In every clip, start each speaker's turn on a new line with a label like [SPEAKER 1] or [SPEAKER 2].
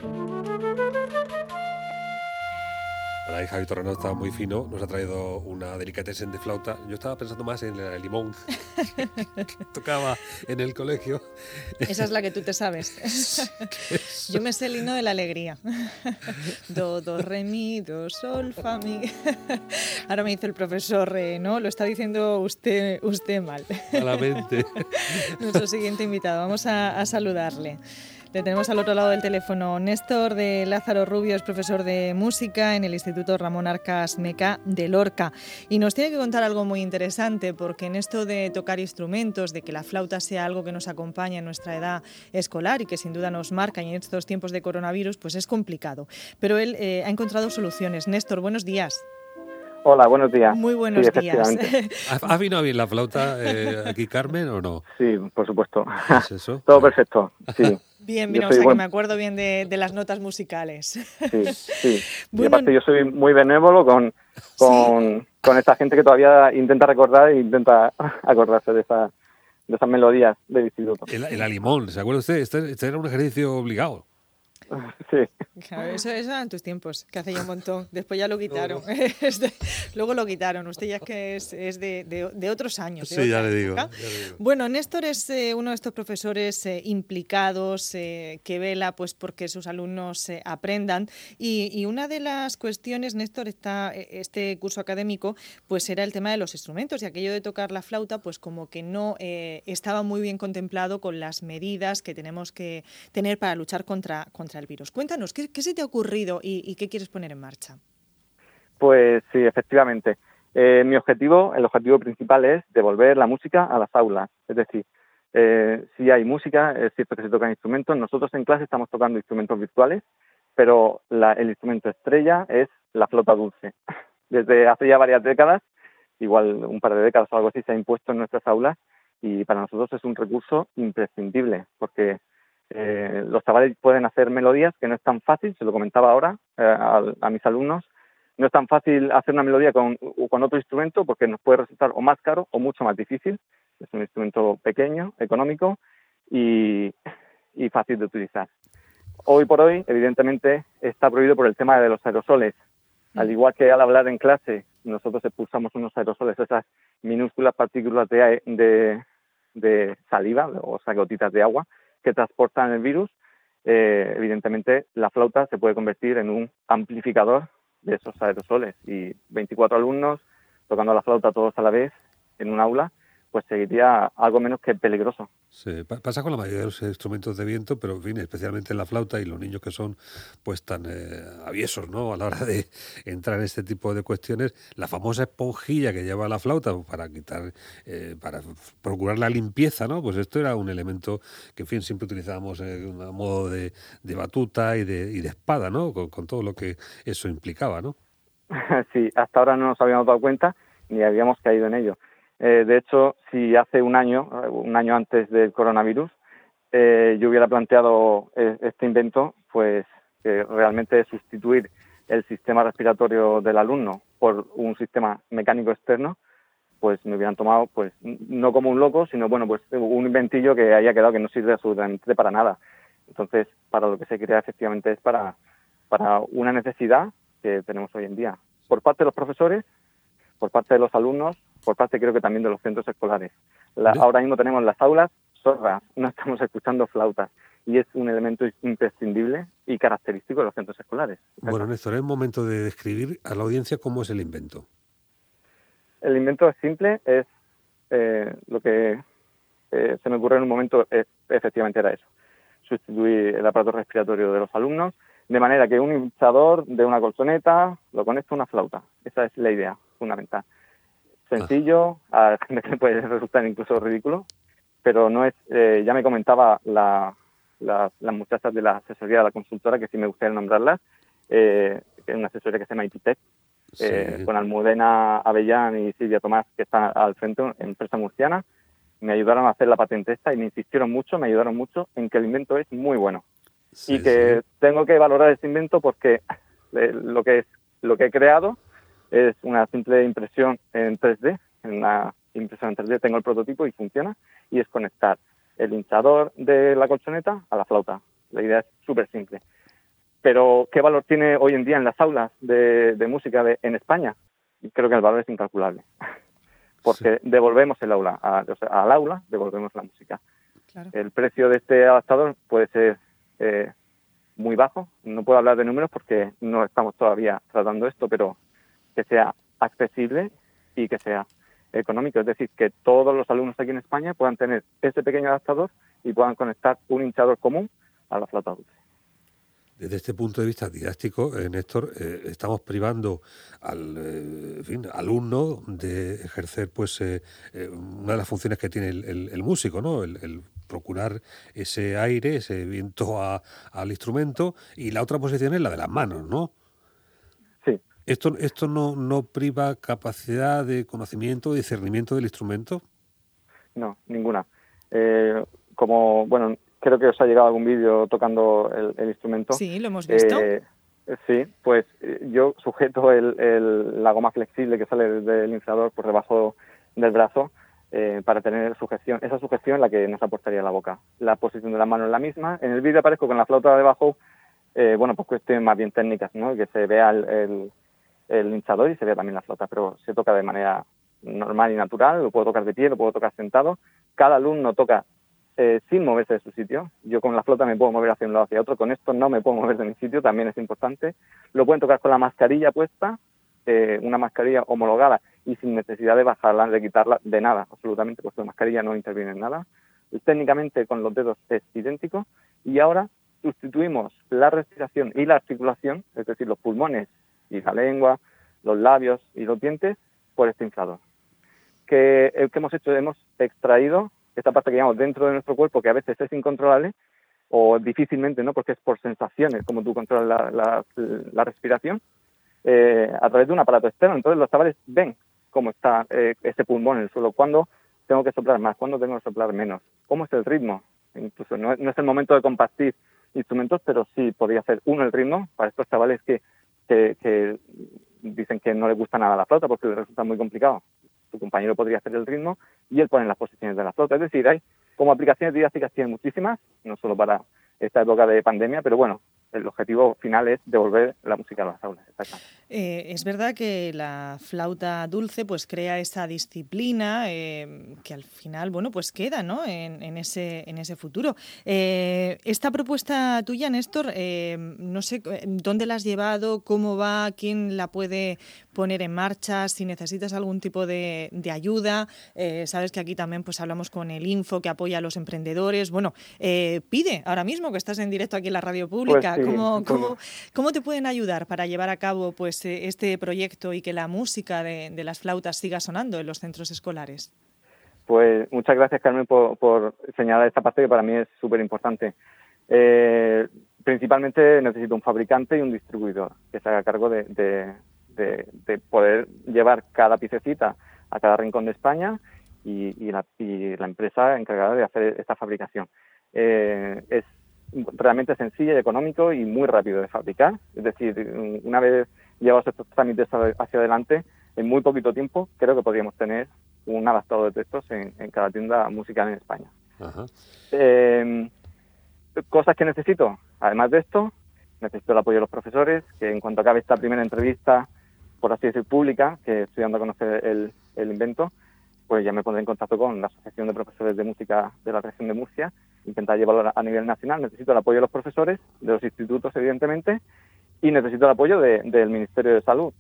[SPEAKER 1] La hija Víctor Renaud estaba muy fino, nos ha traído una delicatessen de flauta. Yo estaba pensando más en el limón que tocaba en el colegio.
[SPEAKER 2] Esa es la que tú te sabes. Yo me sé el himno de la alegría. Do, re, mi, do, sol, fa, mi. Ahora me dice el profesor, no, lo está diciendo usted mal.
[SPEAKER 1] Malamente.
[SPEAKER 2] Nuestro siguiente invitado, vamos a saludarle. Le tenemos al otro lado del teléfono Néstor de Lázaro Rubio, es profesor de música en el Instituto Ramón Arcas Meca de Lorca. Y nos tiene que contar algo muy interesante, porque en esto de tocar instrumentos, de que la flauta sea algo que nos acompaña en nuestra edad escolar y que sin duda nos marca y en estos tiempos de coronavirus, pues es complicado. Pero él ha encontrado soluciones. Néstor, buenos días.
[SPEAKER 3] Hola, buenos días.
[SPEAKER 2] Muy buenos días.
[SPEAKER 1] ¿Ha venido bien la flauta aquí, Carmen, o no?
[SPEAKER 3] Sí, por supuesto.
[SPEAKER 1] ¿Es eso?
[SPEAKER 3] Todo perfecto, sí.
[SPEAKER 2] Bien, o sea que me acuerdo bien de las notas musicales.
[SPEAKER 3] Sí.
[SPEAKER 2] Bueno,
[SPEAKER 3] y aparte yo soy muy benévolo con esta gente que todavía intenta recordar e intenta acordarse de esas melodías del instituto.
[SPEAKER 1] El alimón, ¿se acuerda usted? Este era un ejercicio obligado.
[SPEAKER 3] Sí.
[SPEAKER 2] Claro, eso eran tus tiempos, que hace ya un montón. Después ya lo quitaron. Luego lo quitaron. Usted ya es que es de otros años.
[SPEAKER 1] Sí, ya le digo.
[SPEAKER 2] Bueno, Néstor es uno de estos profesores implicados que vela pues porque sus alumnos aprendan. Y una de las cuestiones, Néstor, este curso académico, pues era el tema de los instrumentos y aquello de tocar la flauta, pues como que no estaba muy bien contemplado con las medidas que tenemos que tener para luchar contra el virus. Cuéntanos, ¿qué se te ha ocurrido y qué quieres poner en marcha?
[SPEAKER 3] Pues sí, efectivamente. El objetivo principal es devolver la música a las aulas. Es decir, si hay música, es cierto que se tocan instrumentos. Nosotros en clase estamos tocando instrumentos virtuales, pero el instrumento estrella es la flauta dulce. Desde hace ya varias décadas, igual un par de décadas o algo así, se ha impuesto en nuestras aulas y para nosotros es un recurso imprescindible porque los chavales pueden hacer melodías que no es tan fácil, se lo comentaba ahora a mis alumnos, no es tan fácil hacer una melodía con otro instrumento porque nos puede resultar o más caro o mucho más difícil. Es un instrumento pequeño, económico y fácil de utilizar. Hoy por hoy, evidentemente, está prohibido por el tema de los aerosoles. Al igual que al hablar en clase, nosotros expulsamos unos aerosoles, esas minúsculas partículas de saliva, o sea, gotitas de agua, que transportan el virus, evidentemente la flauta se puede convertir en un amplificador de esos aerosoles y 24 alumnos tocando la flauta todos a la vez en un aula, pues seguiría algo menos que peligroso.
[SPEAKER 1] Sí, pasa con la mayoría de los instrumentos de viento, pero en fin, especialmente en la flauta y los niños que son pues tan aviesos, ¿no? A la hora de entrar en este tipo de cuestiones, la famosa esponjilla que lleva la flauta para quitar, para procurar la limpieza, ¿no? Pues esto era un elemento que, en fin, siempre utilizábamos a modo de batuta y de espada, ¿no? Con todo lo que eso implicaba, ¿no?
[SPEAKER 3] Sí, hasta ahora no nos habíamos dado cuenta ni habíamos caído en ello. De hecho, si hace un año antes del coronavirus, yo hubiera planteado este invento, pues que realmente es sustituir el sistema respiratorio del alumno por un sistema mecánico externo, pues me hubieran tomado, pues no como un loco, sino bueno, pues un inventillo que haya quedado que no sirve absolutamente para nada. Entonces, para lo que se crea efectivamente es para una necesidad que tenemos hoy en día, por parte de los profesores, por parte de los alumnos, por parte creo que también de los centros escolares. Ahora mismo tenemos las aulas sordas, no estamos escuchando flautas y es un elemento imprescindible y característico de los centros escolares.
[SPEAKER 1] Bueno, Néstor, es momento de describir a la audiencia cómo es el invento.
[SPEAKER 3] El invento es simple, es lo que se me ocurrió en un momento, efectivamente era eso, sustituir el aparato respiratorio de los alumnos, de manera que un hinchador de una colchoneta lo conecta a una flauta. Esa es la idea fundamental. Sencillo, a la gente que puede resultar incluso ridículo, pero no es, ya me comentaba las muchachas de la asesoría de la consultora, que sí me gustaría nombrarlas, que es una asesoría que se llama IPTEC, con Almudena Avellán y Silvia Tomás, que están al frente, empresa murciana, me ayudaron a hacer la patente esta y me ayudaron mucho en que el invento es muy bueno. Sí, y que tengo que valorar este invento porque lo que he creado es una simple impresión en 3D, en una impresión en 3D tengo el prototipo y funciona, y es conectar el hinchador de la colchoneta a la flauta. La idea es súper simple. Pero, ¿qué valor tiene hoy en día en las aulas de música en España? Creo que el valor es incalculable. Porque devolvemos el aula, al aula devolvemos la música.
[SPEAKER 2] Claro.
[SPEAKER 3] El precio de este adaptador puede ser muy bajo. No puedo hablar de números porque no estamos todavía tratando esto, pero que sea accesible y que sea económico. Es decir, que todos los alumnos aquí en España puedan tener ese pequeño adaptador y puedan conectar un hinchador común a la flauta dulce.
[SPEAKER 1] Desde este punto de vista didáctico, Néstor, estamos privando al alumno de ejercer una de las funciones que tiene el músico, ¿no? El procurar ese aire, ese viento al instrumento, y la otra posición es la de las manos, ¿no?
[SPEAKER 3] Sí.
[SPEAKER 1] ¿Esto no priva capacidad de conocimiento, de discernimiento del instrumento?
[SPEAKER 3] No, ninguna. Creo que os ha llegado algún vídeo tocando el instrumento.
[SPEAKER 2] Sí, lo hemos visto.
[SPEAKER 3] Sí, pues yo sujeto la goma flexible que sale del inflador por debajo del brazo para tener sujeción. Esa sujeción es la que nos aportaría la boca. La posición de la mano es la misma. En el vídeo aparezco con la flauta debajo, pues cuestiones más bien técnicas, ¿no? Que se vea el hinchador y se vea también la flauta, pero se toca de manera normal y natural. Lo puedo tocar de pie, lo puedo tocar sentado. Cada alumno toca sin moverse de su sitio. Yo con la flauta me puedo mover hacia un lado hacia otro, con esto no me puedo mover de mi sitio, también es importante. Lo pueden tocar con la mascarilla puesta, una mascarilla homologada y sin necesidad de bajarla, de quitarla, de nada, absolutamente, pues la mascarilla no interviene en nada. Técnicamente con los dedos es idéntico y ahora sustituimos la respiración y la articulación, es decir, los pulmones y la lengua, los labios y los dientes, por este inflador. ¿Qué hemos hecho? Hemos extraído esta parte que llevamos dentro de nuestro cuerpo, que a veces es incontrolable o difícilmente, ¿no? Porque es por sensaciones, como tú controlas la respiración, a través de un aparato externo. Entonces los chavales ven cómo está ese pulmón en el suelo, cuándo tengo que soplar más, cuándo tengo que soplar menos, cómo es el ritmo. Incluso no es el momento de compartir instrumentos, pero sí podría ser uno el ritmo para estos chavales que dicen que no les gusta nada la flauta porque les resulta muy complicado. Tu compañero podría hacer el ritmo y él pone las posiciones de la flauta. Es decir, hay como aplicaciones didácticas, tienen muchísimas, no solo para esta época de pandemia, pero bueno, el objetivo final es devolver la música a las aulas.
[SPEAKER 2] Es verdad que la flauta dulce pues crea esa disciplina que al final pues queda, ¿no? en ese futuro. Esta propuesta tuya, Néstor, no sé dónde la has llevado, cómo va, quién la puede poner en marcha, si necesitas algún tipo de ayuda. Sabes que aquí también pues hablamos con el Info, que apoya a los emprendedores. Bueno, pide ahora mismo que estás en directo aquí en la radio pública.
[SPEAKER 3] Pues sí,
[SPEAKER 2] ¿Cómo te pueden ayudar para llevar a cabo pues este proyecto y que la música de las flautas siga sonando en los centros escolares?
[SPEAKER 3] Pues muchas gracias, Carmen, por señalar esta parte que para mí es súper importante. Principalmente necesito un fabricante y un distribuidor que se haga cargo de poder llevar cada piececita a cada rincón de España y la empresa encargada de hacer esta fabricación. Es realmente sencillo y económico y muy rápido de fabricar. Es decir, una vez llevados estos trámites hacia adelante, en muy poquito tiempo creo que podríamos tener un adaptador de textos en cada tienda musical en España.
[SPEAKER 1] Ajá.
[SPEAKER 3] Cosas que necesito, además de esto, necesito el apoyo de los profesores, que en cuanto acabe esta primera entrevista, por así decir, pública, que estoy dando a conocer el invento, pues ya me pondré en contacto con la Asociación de Profesores de Música de la Región de Murcia, intentar llevarlo a nivel nacional. Necesito el apoyo de los profesores, de los institutos, evidentemente, y necesito el apoyo del Ministerio de Salud,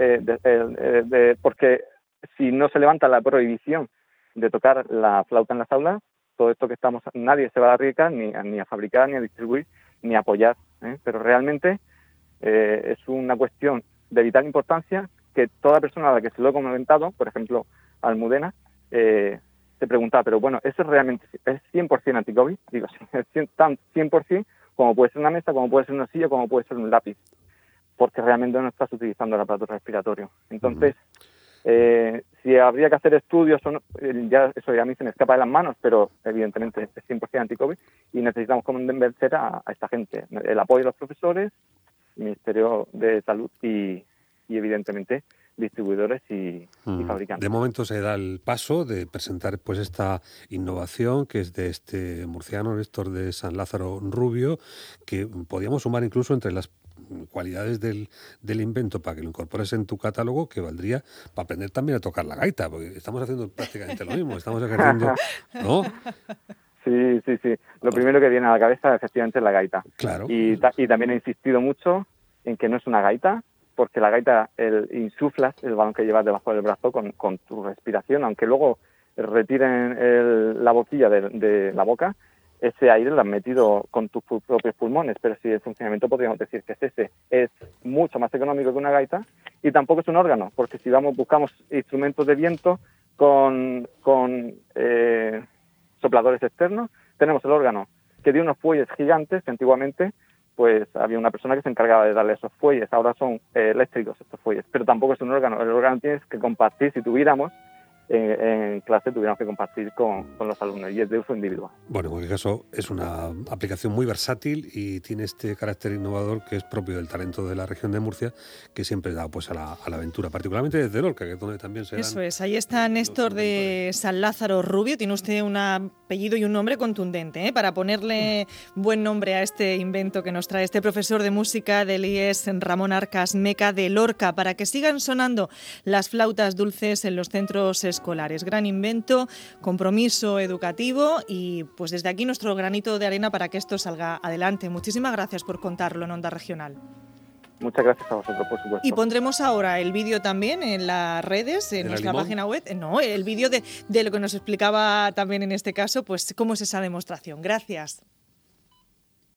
[SPEAKER 3] porque si no se levanta la prohibición de tocar la flauta en las aulas, todo esto que nadie se va a arriesgar ni a fabricar, ni a distribuir, ni a apoyar, pero realmente es una cuestión de vital importancia que toda persona a la que se lo he comentado, por ejemplo, Almudena, se preguntaba, pero bueno, ¿eso realmente es 100% anti-COVID? Digo, sí, es tan 100% como puede ser una mesa, como puede ser una silla, como puede ser un lápiz, porque realmente no estás utilizando el aparato respiratorio. Entonces, si habría que hacer estudios, eso ya a mí se me escapa de las manos, pero evidentemente es 100% anti-COVID y necesitamos convencer a esta gente. El apoyo de los profesores, el Ministerio de Salud y evidentemente distribuidores y fabricantes.
[SPEAKER 1] De momento se da el paso de presentar pues esta innovación que es de este murciano Néstor de San Lázaro Rubio, que podíamos sumar incluso entre las cualidades del invento para que lo incorpores en tu catálogo, que valdría para aprender también a tocar la gaita, porque estamos haciendo prácticamente lo mismo, estamos ejerciendo, ¿no?
[SPEAKER 3] Sí. Lo primero que viene a la cabeza efectivamente es la gaita.
[SPEAKER 1] Claro.
[SPEAKER 3] Y también he insistido mucho en que no es una gaita, porque la gaita insuflas el balón que llevas debajo del brazo con tu respiración, aunque luego retiren la boquilla de la boca, ese aire lo has metido con tus propios pulmones, pero si el funcionamiento podríamos decir que es ese. Es mucho más económico que una gaita y tampoco es un órgano, porque si buscamos instrumentos de viento con sopladores externos, tenemos el órgano que dio unos fuelles gigantes que antiguamente pues había una persona que se encargaba de darle esos fuelles, ahora son eléctricos estos fuelles, pero tampoco es un órgano. El órgano tienes que compartir, si tuviéramos en clase tuviéramos que compartir con los alumnos y es de uso individual.
[SPEAKER 1] Bueno, en cualquier caso es una aplicación muy versátil y tiene este carácter innovador que es propio del talento de la región de Murcia, que siempre da pues a la aventura, particularmente desde Lorca, que es donde también se dan.
[SPEAKER 2] Eso es, ahí está Néstor de San Lázaro Rubio, tiene usted un apellido y un nombre contundente, para ponerle buen nombre a este invento que nos trae este profesor de música del IES Ramón Arcas Meca de Lorca, para que sigan sonando las flautas dulces en los centros escolares. Gran invento, compromiso educativo y pues desde aquí nuestro granito de arena para que esto salga adelante. Muchísimas gracias por contarlo en Onda Regional.
[SPEAKER 3] Muchas gracias a vosotros, por supuesto.
[SPEAKER 2] Y pondremos ahora el vídeo también en las redes, en nuestra página web. No, el vídeo de lo que nos explicaba también en este caso, pues cómo es esa demostración. Gracias.